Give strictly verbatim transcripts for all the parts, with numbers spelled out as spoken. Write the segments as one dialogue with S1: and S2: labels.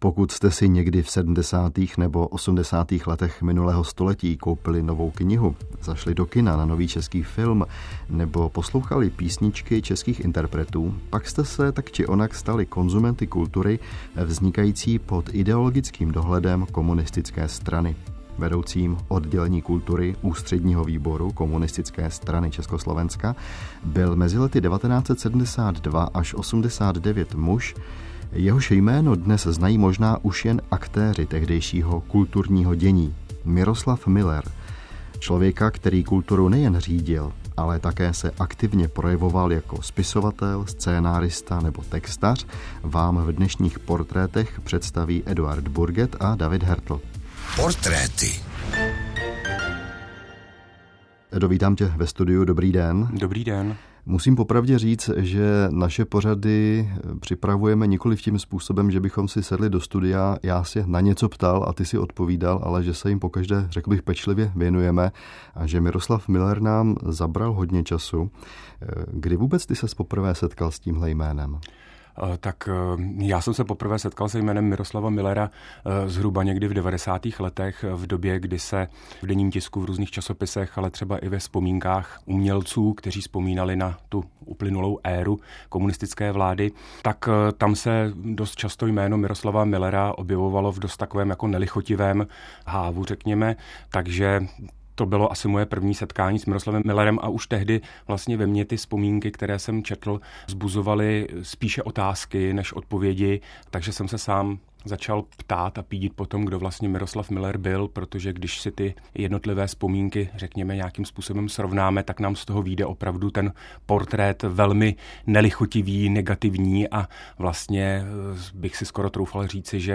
S1: Pokud jste si někdy v sedmdesátých nebo osmdesátých letech minulého století koupili novou knihu, zašli do kina na nový český film nebo poslouchali písničky českých interpretů, pak jste se tak či onak stali konzumenty kultury vznikající pod ideologickým dohledem komunistické strany. Vedoucím oddělení kultury Ústředního výboru Komunistické strany Československa byl mezi lety devatenáct set sedmdesát dva až osmdesát devět muž, jehož jméno dnes znají možná už jen aktéři tehdejšího kulturního dění. Miroslav Miller, člověka, který kulturu nejen řídil, ale také se aktivně projevoval jako spisovatel, scénárista nebo textař, vám v dnešních portrétech představí Eduard Burget a David Hertl.
S2: Portréty.
S1: Edo, vítám tě ve studiu, dobrý den.
S3: Dobrý den.
S1: Musím popravdě říct, že naše pořady připravujeme nikoliv tím způsobem, že bychom si sedli do studia, já si na něco ptal a ty si odpovídal, ale že se jim pokaždé, řekl bych, pečlivě věnujeme a že Miroslav Miller nám zabral hodně času. Kdy vůbec ty ses poprvé setkal s tímhle jménem?
S3: Tak já jsem se poprvé setkal se jménem Miroslava Millera zhruba někdy v devadesátých letech, v době, kdy se v denním tisku, v různých časopisech, ale třeba i ve vzpomínkách umělců, kteří vzpomínali na tu uplynulou éru komunistické vlády, tak tam se dost často jméno Miroslava Millera objevovalo v dost takovém jako nelichotivém hávu, řekněme, takže to bylo asi moje první setkání s Miroslavem Millerem a už tehdy vlastně ve mně ty vzpomínky, které jsem četl, vzbuzovaly spíše otázky než odpovědi, takže jsem se sám začal ptát a pídit po tom, kdo vlastně Miroslav Miller byl, protože když si ty jednotlivé vzpomínky, řekněme, nějakým způsobem srovnáme, tak nám z toho vyjde opravdu ten portrét velmi nelichotivý, negativní a vlastně bych si skoro troufal říci, že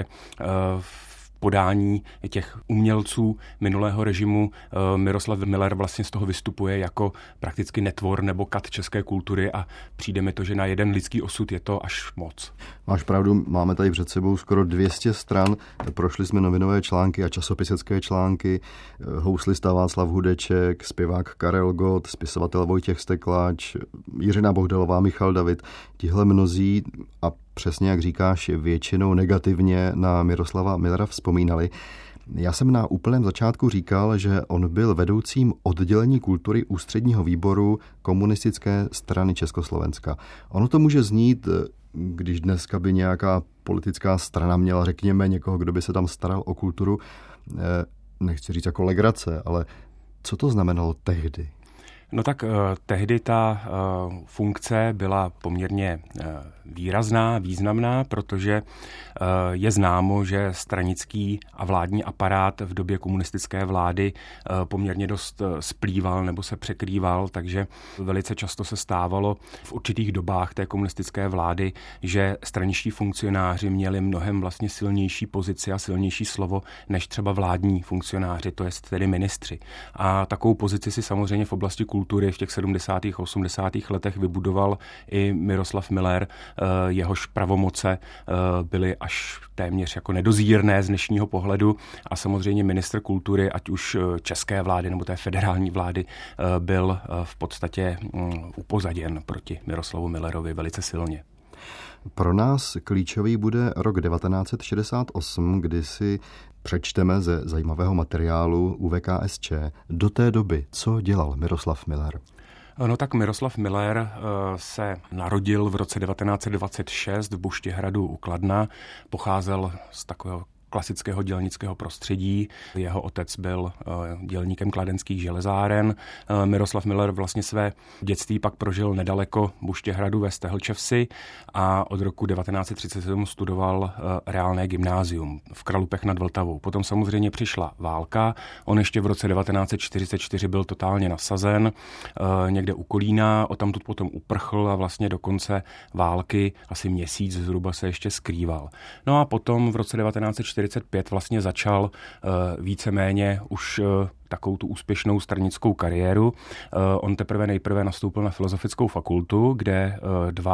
S3: v podání těch umělců minulého režimu Miroslav Miller vlastně z toho vystupuje jako prakticky netvor nebo kat české kultury a přijde mi to, že na jeden lidský osud je to až moc.
S1: Máš pravdu, máme tady před sebou skoro dvě stě stran, prošli jsme novinové články a časopisecké články, houslista Václav Hudeček, zpěvák Karel Gott, spisovatel Vojtěch Stekláč, Jiřina Bohdalová, Michal David, tihle mnozí a přesně jak říkáš, většinou negativně na Miroslava Millera vzpomínali. Já jsem na úplném začátku říkal, že on byl vedoucím oddělení kultury Ústředního výboru Komunistické strany Československa. Ono to může znít, když dneska by nějaká politická strana měla, řekněme, někoho, kdo by se tam staral o kulturu, nechci říct jako legrace, ale co to znamenalo tehdy?
S3: No tak eh, tehdy ta eh, funkce byla poměrně eh, výrazná, významná, protože eh, je známo, že stranický a vládní aparát v době komunistické vlády eh, poměrně dost eh, splýval nebo se překrýval, takže velice často se stávalo v určitých dobách té komunistické vlády, že straničtí funkcionáři měli mnohem vlastně silnější pozici a silnější slovo než třeba vládní funkcionáři, to jest tedy ministři. A takovou pozici si samozřejmě v oblasti kultury v těch sedmdesátých a osmdesátých letech vybudoval i Miroslav Miller, jehož pravomoce byly až téměř jako nedozírné z dnešního pohledu a samozřejmě ministr kultury, ať už české vlády nebo té federální vlády, byl v podstatě upozaděn proti Miroslavu Millerovi velice silně.
S1: Pro nás klíčový bude rok devatenáct set šedesát osm, kdy si přečteme ze zajímavého materiálu U V K S Č. Do té doby, co dělal Miroslav Miller?
S3: No tak Miroslav Miller se narodil v roce devatenáct set dvacet šest v Buštěhradu u Kladna, pocházel z takového klasického dělnického prostředí. Jeho otec byl dělníkem kladenských železáren. Miroslav Miller vlastně své dětství pak prožil nedaleko Buštěhradu ve Stehlčevsi a od roku devatenáct set třicet sedm studoval reálné gymnázium v Kralupech nad Vltavou. Potom samozřejmě přišla válka. On ještě v roce devatenáct set čtyřicet čtyři byl totálně nasazen někde u Kolína, odtamtud potom uprchl a vlastně do konce války asi měsíc zhruba se ještě skrýval. No a potom v roce devatenáct set čtyřicet pět vlastně začal uh, víceméně už uh, takovou tu úspěšnou stranickou kariéru. Uh, on teprve nejprve nastoupil na filozofickou fakultu, kde uh, dva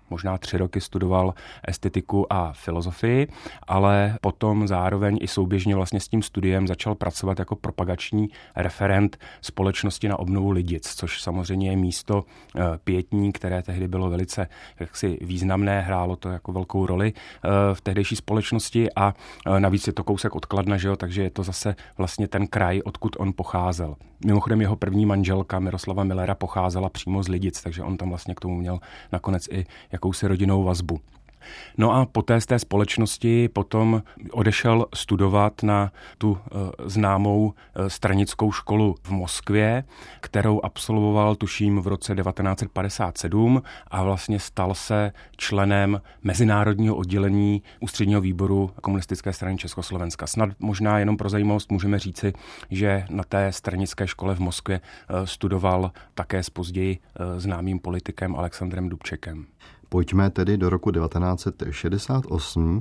S3: možná tři roky studoval estetiku a filozofii, ale potom zároveň i souběžně vlastně s tím studiem začal pracovat jako propagační referent Společnosti na obnovu Lidic, což samozřejmě je místo pietní, které tehdy bylo velice jaksi významné, hrálo to jako velkou roli v tehdejší společnosti a navíc je to kousek od Kladna, že jo, takže je to zase vlastně ten kraj, odkud on pocházel. Mimochodem jeho první manželka Miroslava Millera pocházela přímo z Lidic, takže on tam vlastně k tomu měl nakonec i jakousi rodinnou vazbu. No a poté z té společnosti potom odešel studovat na tu e, známou e, stranickou školu v Moskvě, kterou absolvoval tuším v roce devatenáct set padesát sedm a vlastně stal se členem mezinárodního oddělení Ústředního výboru Komunistické strany Československa. Snad možná jenom pro zajímavost můžeme říci, že na té stranické škole v Moskvě e, studoval také s později e, známým politikem Alexandrem Dubčekem.
S1: Pojďme tedy do roku devatenáct set šedesát osm.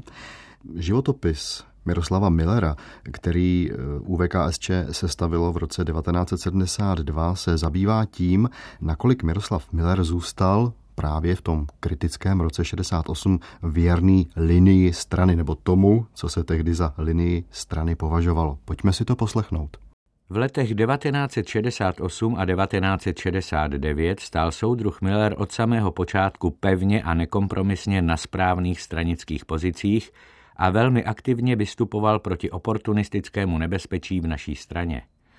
S1: Životopis Miroslava Millera, který U V K S Č sestavilo v roce devatenáct set sedmdesát dva, se zabývá tím, nakolik Miroslav Miller zůstal právě v tom kritickém roce šedesát osm věrný linii strany, nebo tomu, co se tehdy za linii strany považovalo. Pojďme si to poslechnout.
S2: V letech devatenáct set šedesát osm a devatenáct set šedesát devět stál soudruh Miller od samého počátku pevně a nekompromisně na správných stranických pozicích a velmi aktivně vystupoval proti oportunistickému nebezpečí v naší straně.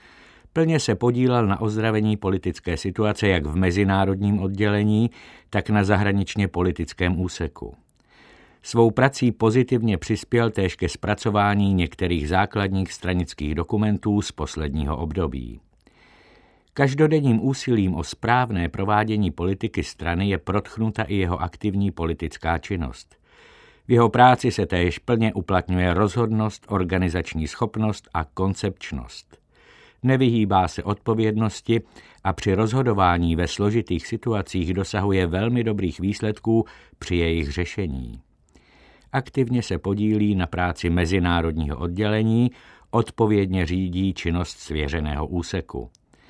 S2: Plně se podílel na ozdravení politické situace jak v mezinárodním oddělení, tak na zahraničně politickém úseku. Svou prací pozitivně přispěl též ke zpracování některých základních stranických dokumentů z posledního období. Každodenním úsilím o správné provádění politiky strany je protchnuta i jeho aktivní politická činnost. V jeho práci se též plně uplatňuje rozhodnost, organizační schopnost a koncepčnost. Nevyhýbá se odpovědnosti a při rozhodování ve složitých situacích dosahuje velmi dobrých výsledků při jejich řešení. Aktivně se podílí na práci mezinárodního oddělení, odpovědně řídí činnost svěřeného úseku.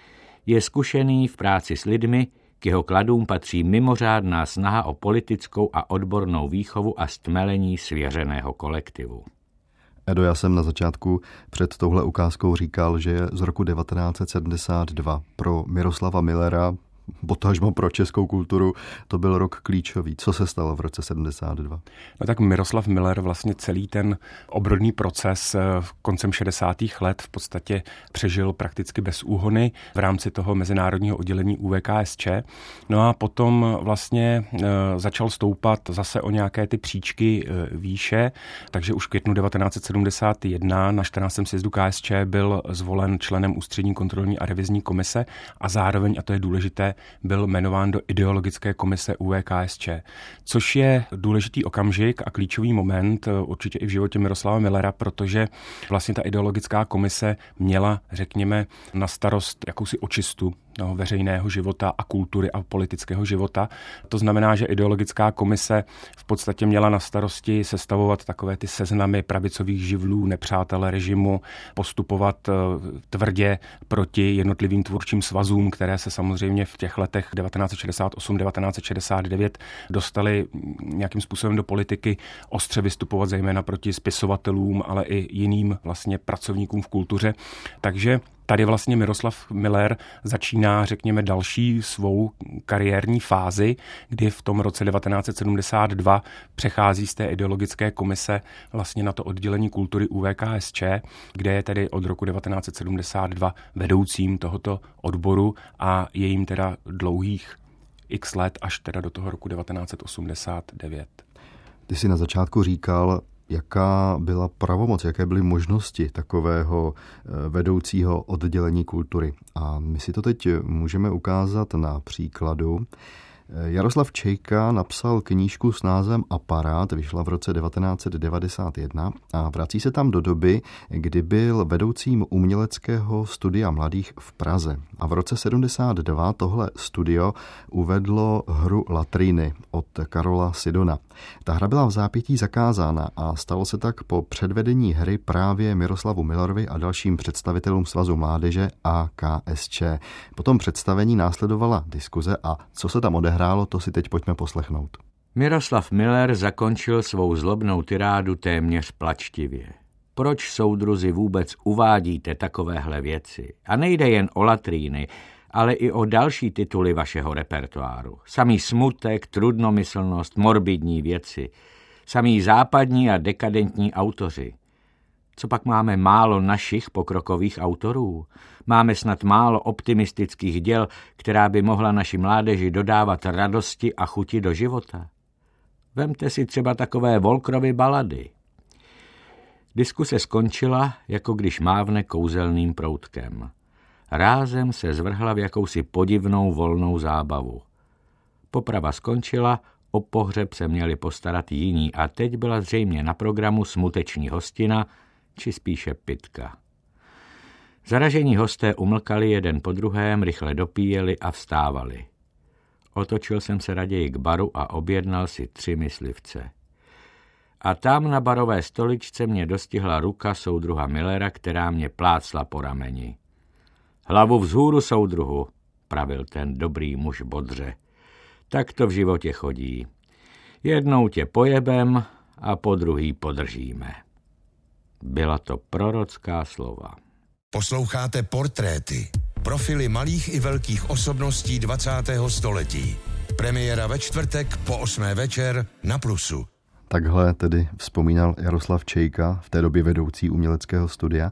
S2: Je zkušený v práci s lidmi, k jeho kladům patří mimořádná snaha o politickou a odbornou výchovu a stmelení svěřeného kolektivu.
S1: Edo, já jsem na začátku před touhle ukázkou říkal, že je z roku devatenáct set sedmdesát dva pro Miroslava Millera, potažmo pro českou kulturu, to byl rok klíčový. Co se stalo v roce sedmdesát dva?
S3: No tak Miroslav Miller vlastně celý ten obrodný proces koncem šedesátých let v podstatě přežil prakticky bez úhony v rámci toho mezinárodního oddělení U V K S Č. No a potom vlastně začal stoupat zase o nějaké ty příčky výše, takže už v květnu devatenáct set sedmdesát jedna na čtrnáctém sjezdu K S Č byl zvolen členem Ústřední kontrolní a revizní komise a zároveň, a to je důležité, byl jmenován do ideologické komise U V K S Č, což je důležitý okamžik a klíčový moment určitě i v životě Miroslava Millera, protože vlastně ta ideologická komise měla, řekněme, na starost jakousi očistu no, veřejného života a kultury a politického života. To znamená, že ideologická komise v podstatě měla na starosti sestavovat takové ty seznamy pravicových živlů, nepřátel režimu, postupovat tvrdě proti jednotlivým tvůrčím svazům, které se samozřejmě v těch letech devatenáct set šedesát osm devatenáct set šedesát devět dostali nějakým způsobem do politiky, ostře vystupovat zejména proti spisovatelům, ale i jiným vlastně pracovníkům v kultuře. Takže tady vlastně Miroslav Miller začíná, řekněme, další svou kariérní fázi, kdy v tom roce devatenáct set sedmdesát dva přechází z té ideologické komise vlastně na to oddělení kultury U V K S Č, kde je tedy od roku devatenáct set sedmdesát dva vedoucím tohoto odboru a je jim teda dlouhých x let až teda do toho roku devatenáct set osmdesát devět.
S1: Ty jsi na začátku říkal, jaká byla pravomoc, jaké byly možnosti takového vedoucího oddělení kultury. A my si to teď můžeme ukázat na příkladu. Jaroslav Čejka napsal knížku s názvem Aparát, vyšla v roce devatenáct set devadesát jedna a vrací se tam do doby, kdy byl vedoucím uměleckého studia mladých v Praze. A v roce sedmdesát dva tohle studio uvedlo hru Latriny od Karola Sidona. Ta hra byla v zápětí zakázána a stalo se tak po předvedení hry právě Miroslavu Millerovi a dalším představitelům Svazu mládeže a K S Č. Po tom představení následovala diskuze a co se tam odehrálo, to si teď pojďme poslechnout.
S2: Miroslav Miller zakončil svou zlobnou tirádu téměř plačtivě. Proč, soudruzi, vůbec uvádíte takovéhle věci? A nejde jen o latríny, ale i o další tituly vašeho repertoáru. Samý smutek, trudnomyslnost, morbidní věci. Samý západní a dekadentní autoři. Co pak máme málo našich pokrokových autorů? Máme snad málo optimistických děl, která by mohla naši mládeži dodávat radosti a chuti do života? Vemte si třeba takové Volkrovy balady. Diskuse skončila, jako když mávne kouzelným proutkem. Rázem se zvrhla v jakousi podivnou volnou zábavu. Poprava skončila, o pohřeb se měli postarat jiní a teď byla zřejmě na programu smuteční hostina, či spíše pytka. Zaražení hosté umlkali jeden po druhém, rychle dopíjeli a vstávali. Otočil jsem se raději k baru a objednal si tři myslivce. A tam na barové stoličce mě dostihla ruka soudruha Millera, která mě plácla po rameni. Hlavu vzhůru, soudruhu, pravil ten dobrý muž bodře. Tak to v životě chodí. Jednou tě pojebem a po druhý podržíme. Byla to prorocká slova.
S4: Posloucháte Portréty. Profily malých i velkých osobností dvacátého století. Premiéra ve čtvrtek po osmé večer na Plusu.
S1: Takhle tedy vzpomínal Jaroslav Čejka, v té době vedoucí uměleckého studia.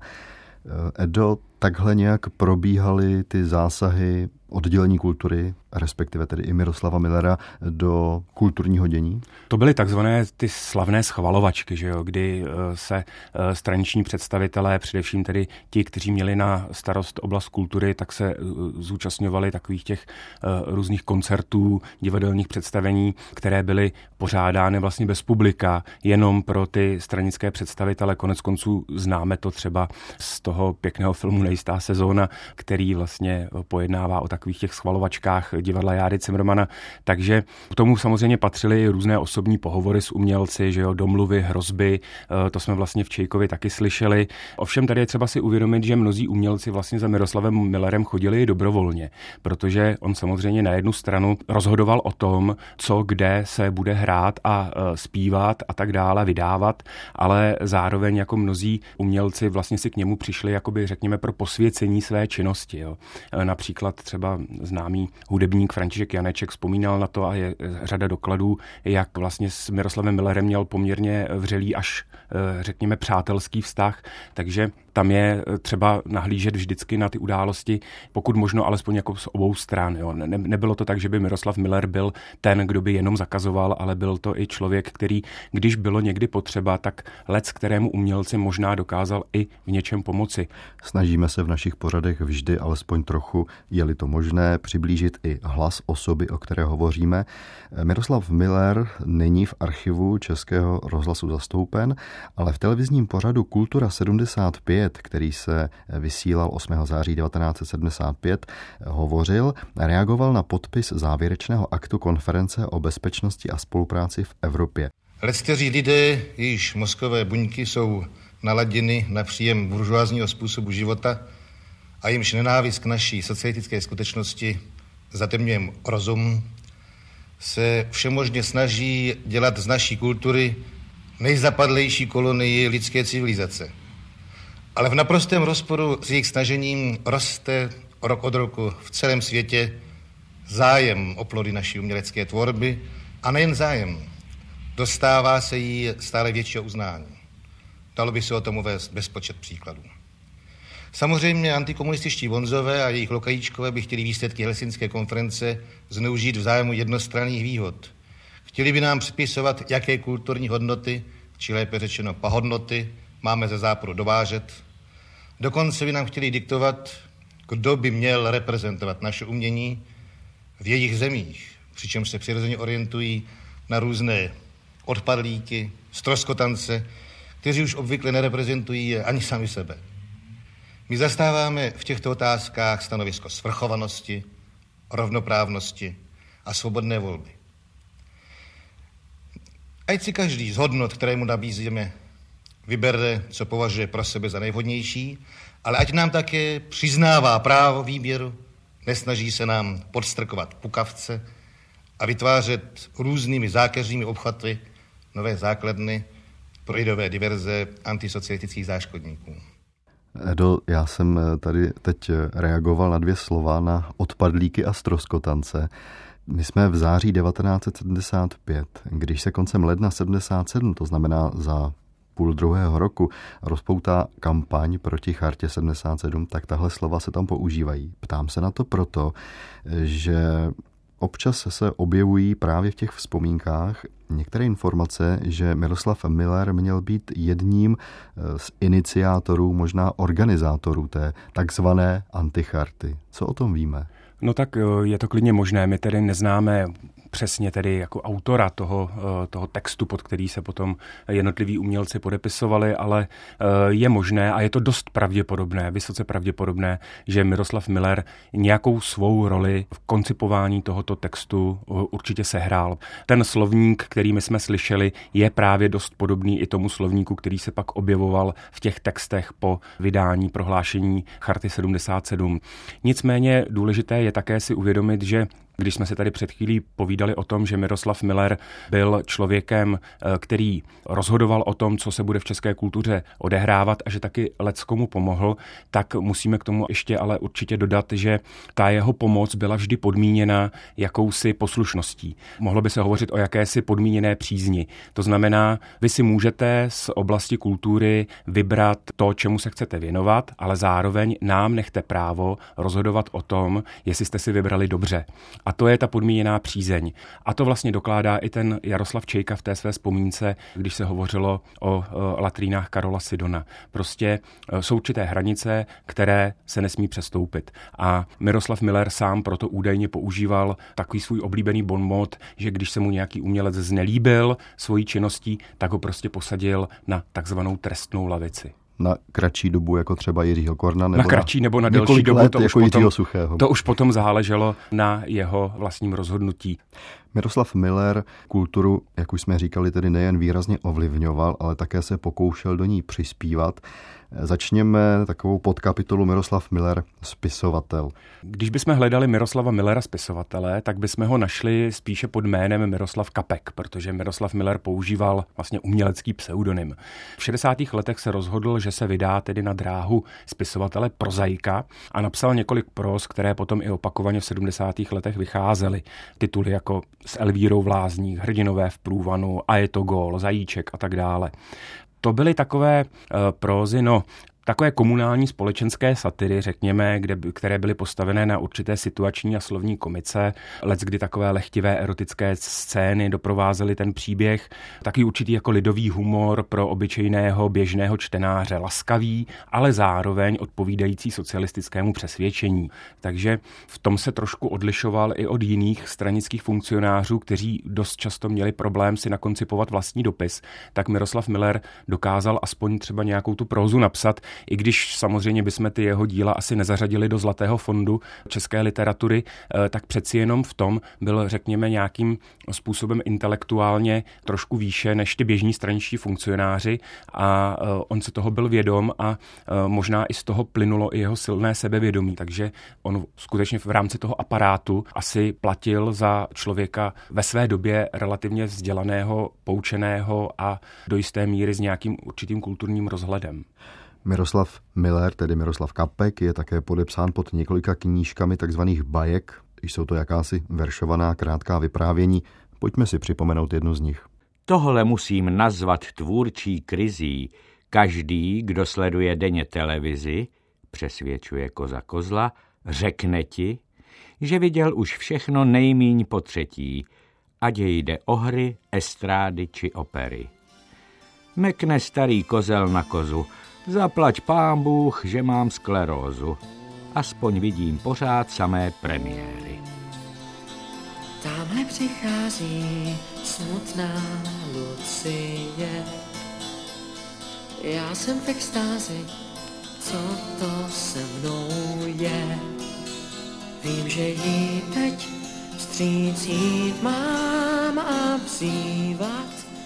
S1: Edo, takhle nějak probíhaly ty zásahy oddělení kultury, respektive tedy i Miroslava Millera, do kulturního dění?
S3: To byly takzvané ty slavné schvalovačky, že jo, kdy se straniční představitelé, především tedy ti, kteří měli na starost oblast kultury, tak se zúčastňovali takových těch různých koncertů, divadelních představení, které byly pořádány vlastně bez publika, jenom pro ty stranické představitele. Konec konců známe to třeba z toho pěkného filmu Nejistá sezóna, který vlastně pojednává o takových těch schvalovačkách divadla Járy Cimrmana. Takže k tomu samozřejmě patřily různé osobní pohovory s umělci, že jo, domluvy, hrozby, to jsme vlastně v Čejkovi taky slyšeli. Ovšem tady je třeba si uvědomit, že mnozí umělci vlastně za Miroslavem Millerem chodili dobrovolně, protože on samozřejmě na jednu stranu rozhodoval o tom, co kde se bude hrát a zpívat a tak dále, vydávat, ale zároveň jako mnozí umělci vlastně si k němu přišli jakoby řekněme pro posvěcení své činnosti. Jo. Například třeba známý hudebník František Janeček vzpomínal na to a je řada dokladů, jak vlastně s Miroslavem Millerem měl poměrně vřelý až řekněme přátelský vztah, takže tam je třeba nahlížet vždycky na ty události, pokud možno alespoň jako z obou stran. Jo. Ne, nebylo to tak, že by Miroslav Miller byl ten, kdo by jenom zakazoval, ale byl to i člověk, který, když bylo někdy potřeba, tak lec, kterému umělci možná dokázal i v něčem pomoci.
S1: Snažíme se v našich pořadech vždy alespoň trochu, je-li to možné, přiblížit i hlas osoby, o které hovoříme. Miroslav Miller není v archivu Českého rozhlasu zastoupen, ale v televizním pořadu Kultura sedmdesát pět, který se vysílal osmého září devatenáct set sedmdesát pět, hovořil, reagoval na podpis závěrečného aktu konference o bezpečnosti a spolupráci v Evropě.
S5: Lecteří lidé, jejichž mozkové buňky jsou naladěny na příjem buržoázního způsobu života a jimž nenávist k naší socialistické skutečnosti zatemňuje rozum, se všemožně snaží dělat z naší kultury nejzapadlejší kolonii lidské civilizace. Ale v naprostém rozporu s jejich snažením roste rok od roku v celém světě zájem o plody naší umělecké tvorby a nejen zájem. Dostává se jí stále většího uznání. Dalo by se o tom uvést bezpočet příkladů. Samozřejmě antikomunističtí vonzové a jejich lokajíčkové by chtěli výsledky Helsinské konference zneužít v zájmu jednostranných výhod. Chtěli by nám připisovat, jaké kulturní hodnoty, či lépe řečeno pahodnoty, máme ze západu dovážet. Dokonce by nám chtěli diktovat, kdo by měl reprezentovat naše umění v jejich zemích, přičemž se přirozeně orientují na různé odpadlíky, ztroskotance, kteří už obvykle nereprezentují ani sami sebe. My zastáváme v těchto otázkách stanovisko svrchovanosti, rovnoprávnosti a svobodné volby. Ať si každý z hodnot, kterému nabízíme, vybere, co považuje pro sebe za nejvhodnější, ale ať nám také přiznává právo výběru, nesnaží se nám podstrkovat pukavce a vytvářet různými zákeřnými obchvaty nové základny pro ideové diverze antisocialistických záškodníků.
S1: Edo, já jsem tady teď reagoval na dvě slova, na odpadlíky a stroskotance. My jsme v září devatenáct set sedmdesát pět, když se koncem ledna sedmdesát sedm, to znamená za půl druhého roku, rozpoutá kampaň proti chartě sedmdesát sedm, tak tahle slova se tam používají. Ptám se na to proto, že občas se objevují právě v těch vzpomínkách některé informace, že Miroslav Müller měl být jedním z iniciátorů, možná organizátorů té takzvané anticharty. Co o tom víme?
S3: No tak je to klidně možné. My tedy neznáme přesně tedy jako autora toho, toho textu, pod který se potom jednotliví umělci podepisovali, ale je možné a je to dost pravděpodobné, vysoce pravděpodobné, že Miroslav Müller nějakou svou roli v koncipování tohoto textu určitě sehrál. Ten slovník, který my jsme slyšeli, je právě dost podobný i tomu slovníku, který se pak objevoval v těch textech po vydání prohlášení Charty sedmdesát sedm. Nicméně důležité je také si uvědomit, že když jsme se tady před chvílí povídali o tom, že Miroslav Müller byl člověkem, který rozhodoval o tom, co se bude v české kultuře odehrávat a že taky leckomu pomohl, tak musíme k tomu ještě ale určitě dodat, že ta jeho pomoc byla vždy podmíněna jakousi poslušností. Mohlo by se hovořit o jakési podmíněné přízni. To znamená, vy si můžete z oblasti kultury vybrat to, čemu se chcete věnovat, ale zároveň nám nechte právo rozhodovat o tom, jestli jste si vybrali dobře. A to je ta podmíněná přízeň. A to vlastně dokládá i ten Jaroslav Čejka v té své vzpomínce, když se hovořilo o latrínách Karola Sidona. Prostě jsou určité hranice, které se nesmí přestoupit. A Miroslav Müller sám proto údajně používal takový svůj oblíbený bonmot, že když se mu nějaký umělec znelíbil svojí činností, tak ho prostě posadil na takzvanou trestnou lavici.
S1: Na kratší dobu, jako třeba Jiřího Korna, nebo
S3: na kratší nebo na
S1: na
S3: delší dobu,
S1: let,
S3: to,
S1: jako
S3: už potom,
S1: Suchého.
S3: to už potom záleželo na jeho vlastním rozhodnutí.
S1: Miroslav Müller kulturu, jak už jsme říkali, tedy nejen výrazně ovlivňoval, ale také se pokoušel do ní přispívat. Začněme takovou podkapitolu Miroslav Müller, spisovatel.
S3: Když bychom hledali Miroslava Müllera spisovatele, tak bychom ho našli spíše pod jménem Miroslav Kapek, protože Miroslav Müller používal vlastně umělecký pseudonym. V šedesátých letech se rozhodl, že se vydá tedy na dráhu spisovatele prozaika a napsal několik próz, které potom i opakovaně v sedmdesátých letech vycházely. Tituly jako S Elvírou v lázních, Hrdinové v průvanu, A je to gól, Zajíček a tak dále. To byly takové uh, prózy, no, takové komunální společenské satiry, řekněme, kde, které byly postavené na určité situační a slovní komice. Leckdy takové lehtivé erotické scény doprovázely ten příběh. Taky určitý jako lidový humor pro obyčejného běžného čtenáře, laskavý, ale zároveň odpovídající socialistickému přesvědčení. Takže v tom se trošku odlišoval i od jiných stranických funkcionářů, kteří dost často měli problém si nakoncipovat vlastní dopis. Tak Miroslav Müller dokázal aspoň třeba nějakou tu prózu napsat, i když samozřejmě bychom ty jeho díla asi nezařadili do Zlatého fondu české literatury, tak přeci jenom v tom byl, řekněme, nějakým způsobem intelektuálně trošku výše než ty běžní straničtí funkcionáři a on se toho byl vědom a možná i z toho plynulo i jeho silné sebevědomí, takže on skutečně v rámci toho aparátu asi platil za člověka ve své době relativně vzdělaného, poučeného a do jisté míry s nějakým určitým kulturním rozhledem.
S1: Miroslav Müller, tedy Miroslav Kapek, je také podepsán pod několika knížkami takzvaných bajek. Jsou to jakási veršovaná krátká vyprávění. Pojďme si připomenout jednu z nich.
S2: Tohle musím nazvat tvůrčí krizí. Každý, kdo sleduje denně televizi, přesvědčuje Koza Kozla, řekne ti, že viděl už všechno nejmíň po třetí, ať jde o hry, estrády či opery. Mekne starý kozel na kozu, zaplať pán Bůh, že mám sklerózu. Aspoň vidím pořád samé premiéry.
S6: Tamhle přichází smutná Lucie. Já jsem v extázi, co to se mnou je. Vím, že jí teď vstříc jít mám a vzývat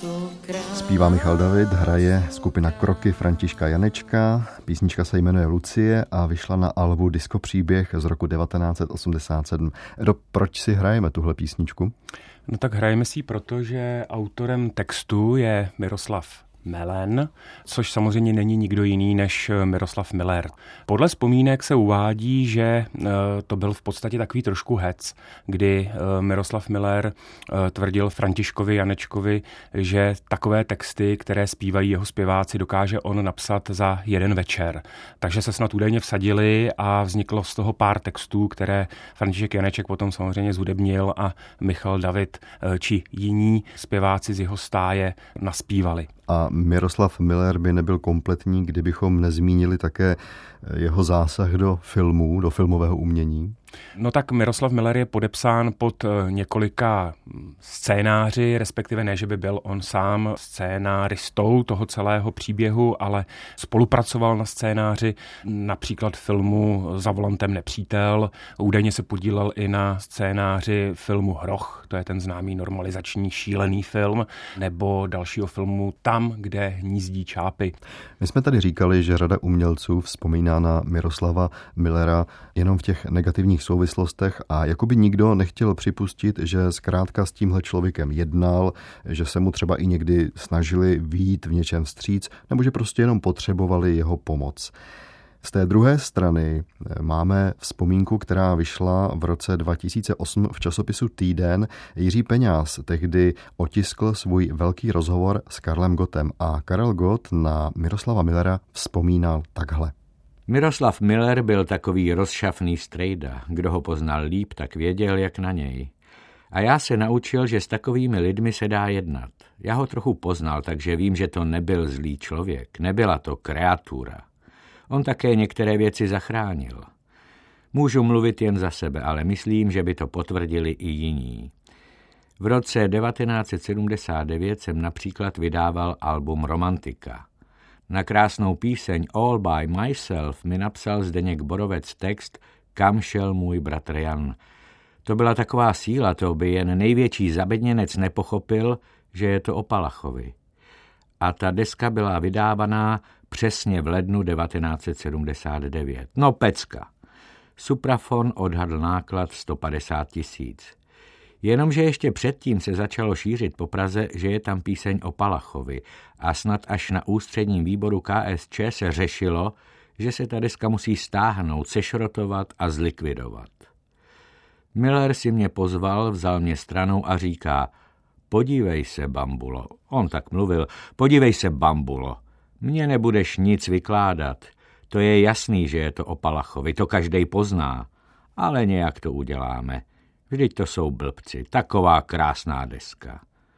S1: Zpívá Michal David, hraje skupina Kroky Františka Janečka, písnička se jmenuje Lucie a vyšla na albu Disco příběh z roku devatenáct set osmdesát sedm. Edo, proč si hrajeme tuhle písničku?
S3: No tak hrajeme si ji, protože autorem textu je Miroslav Melen, což samozřejmě není nikdo jiný než Miroslav Miller. Podle vzpomínek se uvádí, že to byl v podstatě takový trošku hec, kdy Miroslav Miller tvrdil Františkovi Janečkovi, že takové texty, které zpívají jeho zpěváci, dokáže on napsat za jeden večer. Takže se snad údajně vsadili a vzniklo z toho pár textů, které František Janeček potom samozřejmě zhudebnil a Michal David či jiní zpěváci z jeho stáje naspívali.
S1: A Miroslav Miller by nebyl kompletní, kdybychom nezmínili také jeho zásah do filmů, do filmového umění.
S3: No tak Miroslav Miller je podepsán pod několika scénáři, respektive ne, že by byl on sám scénáristou toho celého příběhu, ale spolupracoval na scénáři například filmu Za volantem nepřítel, údajně se podílel i na scénáři filmu Hroch, to je ten známý normalizační šílený film, nebo dalšího filmu Tam, kde hnízdí čápy.
S1: My jsme tady říkali, že řada umělců vzpomíná na Miroslava Millera jenom v těch negativních souvislostech a jakoby nikdo nechtěl připustit, že zkrátka s tímhle člověkem jednal, že se mu třeba i někdy snažili vyjít v něčem vstříc, nebo že prostě jenom potřebovali jeho pomoc. Z té druhé strany máme vzpomínku, která vyšla v roce dva tisíce osm v časopisu Týden. Jiří Peňáz tehdy otiskl svůj velký rozhovor s Karlem Gottem a Karel Gott na Miroslava Millera vzpomínal takhle.
S2: Miroslav Miller byl takový rozšafný strejda. Kdo ho poznal líp, tak věděl, jak na něj. A já se naučil, že s takovými lidmi se dá jednat. Já ho trochu poznal, takže vím, že to nebyl zlý člověk. Nebyla to kreatura. On také některé věci zachránil. Můžu mluvit jen za sebe, ale myslím, že by to potvrdili i jiní. V roce devatenáct set sedmdesát devět jsem například vydával album Romantika. Na krásnou píseň All by Myself mi napsal Zdeněk Borovec text Kam šel můj bratr Jan. To byla taková síla, to by jen největší zabedněnec nepochopil, že je to o Palachovi. A ta deska byla vydávaná přesně v lednu devatenáct set sedmdesát devět. No pecka. Suprafon odhadl náklad sto padesát tisíc. Jenomže ještě předtím se začalo šířit po Praze, že je tam píseň o Palachovi a snad až na ústředním výboru K S Č se řešilo, že se ta deska musí stáhnout, sešrotovat a zlikvidovat. Miller si mě pozval, vzal mě stranou a říká: podívej se, bambulo. On tak mluvil: podívej se, bambulo. Mně nebudeš nic vykládat. To je jasný, že je to o Palachovi, to každej pozná. Ale nějak to uděláme. Vždyť to jsou blbci, taková krásná deska.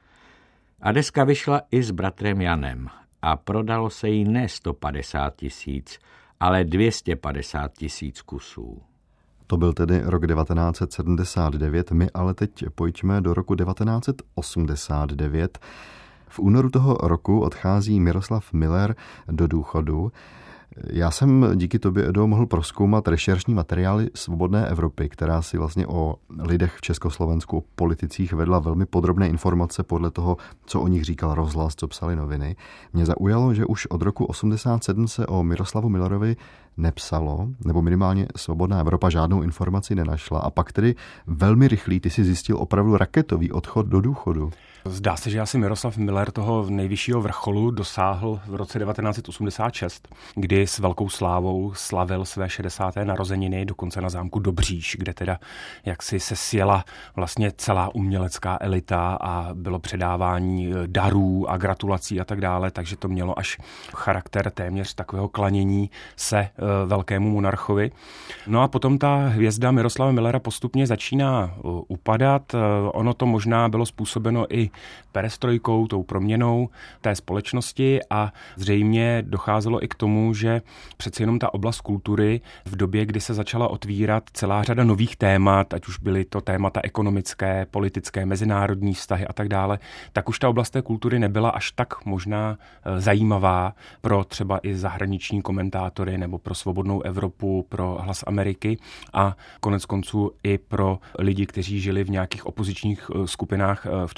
S2: A deska vyšla i s bratrem Janem a prodalo se jí ne sto padesát tisíc, ale dvě stě padesát tisíc kusů.
S1: To byl tedy rok devatenáct set sedmdesát devět, my ale teď pojďme do roku devatenáct set osmdesát devět. V únoru toho roku odchází Miroslav Miller do důchodu. Já jsem díky tobě, Edo, mohl prozkoumat rešeršní materiály Svobodné Evropy, která si vlastně o lidech v Československu, o politicích vedla velmi podrobné informace podle toho, co o nich říkal rozhlas, co psali noviny. Mě zaujalo, že už od roku osmdesát sedm se o Miroslavu Millerovi nepsalo, nebo minimálně Svobodná Evropa žádnou informaci nenašla. A pak tedy velmi rychlý, ty si zjistil opravdu raketový odchod do důchodu.
S3: Zdá se, že asi Miroslav Miller toho nejvyššího vrcholu dosáhl v roce devatenáct set osmdesát šest, kdy s velkou slávou slavil své šedesáté narozeniny, dokonce na zámku Dobříš, kde teda jaksi se sjela vlastně celá umělecká elita a bylo předávání darů a gratulací a tak dále, takže to mělo až charakter téměř takového klanění se velkému monarchovi. No a potom ta hvězda Miroslava Millera postupně začíná upadat. Ono to možná bylo způsobeno i perestrojkou, tou proměnou té společnosti a zřejmě docházelo i k tomu, že přeci jenom ta oblast kultury v době, kdy se začala otvírat celá řada nových témat, ať už byly to témata ekonomické, politické, mezinárodní vztahy a tak dále, tak už ta oblast té kultury nebyla až tak možná zajímavá pro třeba i zahraniční komentátory nebo pro Svobodnou Evropu, pro Hlas Ameriky a konec konců i pro lidi, kteří žili v nějakých opozičních skupinách v Československu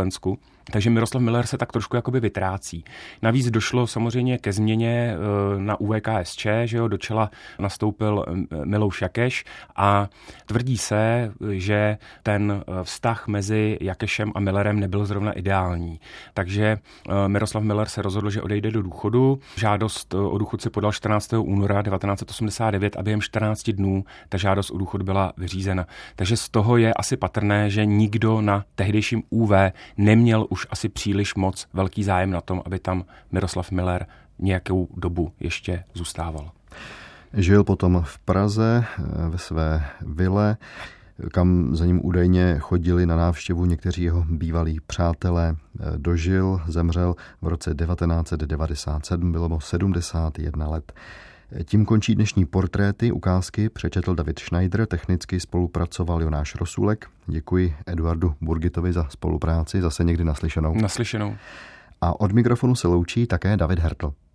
S3: Slovensku. Takže Miroslav Miller se tak trošku jakoby vytrácí. Navíc došlo samozřejmě ke změně na U V K S Č, že jo, do čela nastoupil Milouš Jakeš a tvrdí se, že ten vztah mezi Jakešem a Millerem nebyl zrovna ideální. Takže Miroslav Miller se rozhodl, že odejde do důchodu. Žádost o důchod si podal čtrnáctého února devatenáct set osmdesát devět a během čtrnácti dnů ta žádost o důchod byla vyřízena. Takže z toho je asi patrné, že nikdo na tehdejším U V neměl už asi příliš moc velký zájem na tom, aby tam Miroslav Miller nějakou dobu ještě zůstával.
S1: Žil potom v Praze ve své vile, kam za ním údajně chodili na návštěvu někteří jeho bývalí přátelé. Dožil, zemřel v roce devatenáct set devadesát sedm, bylo mu sedmdesát jedna let. Tím končí dnešní portréty, ukázky přečetl David Schneider, technicky spolupracoval Jonáš Rosůlek. Děkuji Eduardu Burgitovi za spolupráci, zase někdy naslyšenou.
S3: Naslyšenou.
S1: A od mikrofonu se loučí také David Hertl.